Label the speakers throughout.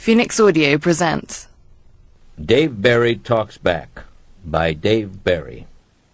Speaker 1: Phoenix Audio presents
Speaker 2: Dave Barry Talks Back by Dave Barry.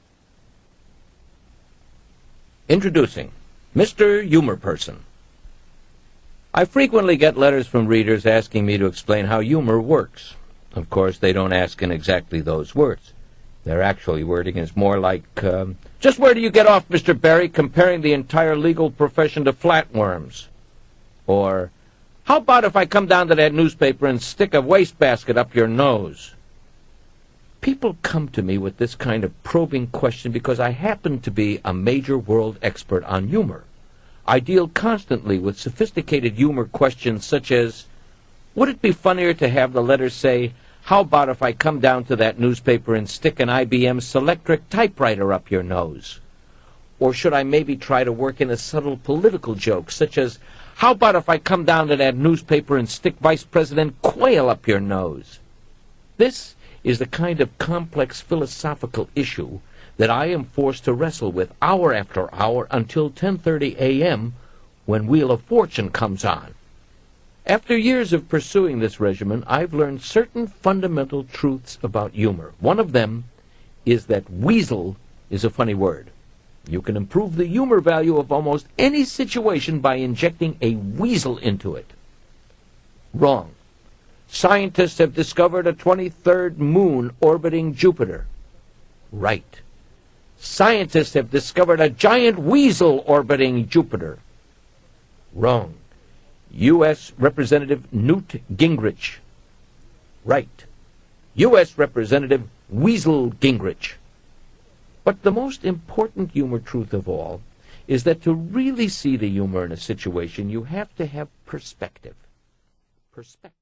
Speaker 2: Introducing Mr. Humor Person. I frequently get letters from readers asking me to explain how humor works. Of course, they don't ask in exactly those words. Their actual wording is more like, just where do you get off, Mr. Barry, comparing the entire legal profession to flatworms? Or, how about if I come down to that newspaper and stick a wastebasket up your nose? People come to me with this kind of probing question because I happen to be a major world expert on humor. I deal constantly with sophisticated humor questions such as, would it be funnier to have the letter say, how about if I come down to that newspaper and stick an IBM Selectric typewriter up your nose? Or should I maybe try to work in a subtle political joke such as, how about if I come down to that newspaper and stick Vice President Quayle up your nose? This is the kind of complex philosophical issue that I am forced to wrestle with hour after hour until 10:30 a.m. when Wheel of Fortune comes on. After years of pursuing this regimen, I've learned certain fundamental truths about humor. One of them is that weasel is a funny word. You can improve the humor value of almost any situation by injecting a weasel into it. Wrong. Scientists have discovered a 23rd moon orbiting Jupiter. Right. Scientists have discovered a giant weasel orbiting Jupiter. Wrong. U.S. Representative Newt Gingrich. Right. U.S. Representative Weasel Gingrich. But the most important humor truth of all is that to really see the humor in a situation, you have to have perspective. Perspective.